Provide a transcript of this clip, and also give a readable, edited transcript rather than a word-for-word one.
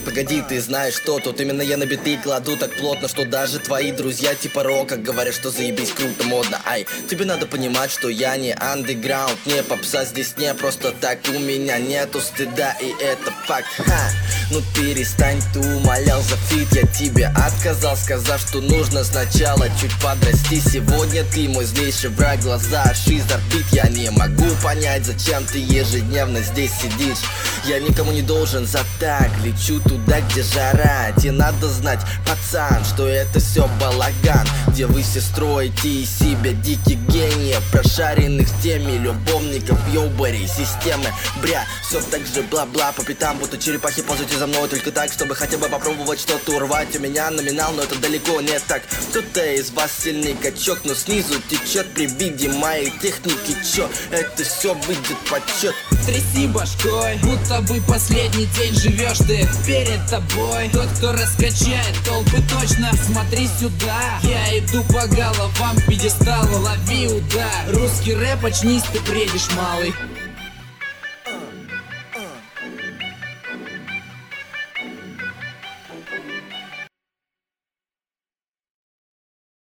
погоди, ты знаешь что? Тут именно я на биты кладу так плотно, что даже твои друзья типа рока говорят, что заебись, круто, модно. Ай, тебе надо понимать, что я не андеграунд, не попса, здесь не просто так. У меня нету стыда, и это факт. Ха, ну перестань, ты умолял за фит, я тебе отказал, сказав, что нужно сначала чуть подрасти. Сегодня ты мой злейший враг, глаза шиза бит. Я не могу понять, зачем ты ежедневно здесь сидишь. Я никому не должен за так, лечу туда, где жара. Тебе надо знать, пацан, что это все балаган, где вы все строите из себя диких гениев, прошаренных в теме любовников, ёбарей, системы. Бря, все так же бла-бла по пятам, будто черепахи ползайте за мной только так, чтобы хотя бы попробовать что-то урвать. У меня номинал, но это далеко не так. Кто-то из вас сильный качок, но снизу течет при виде моей техники. Чё, это все выйдет почет. Тряси башкой, будто бы последний день живешь ты. Перед тобой тот, кто раскачает толпы точно. Смотри сюда, я иду по головам пьедестала, лови удар. Русский рэп, очнись, ты бредишь, малый.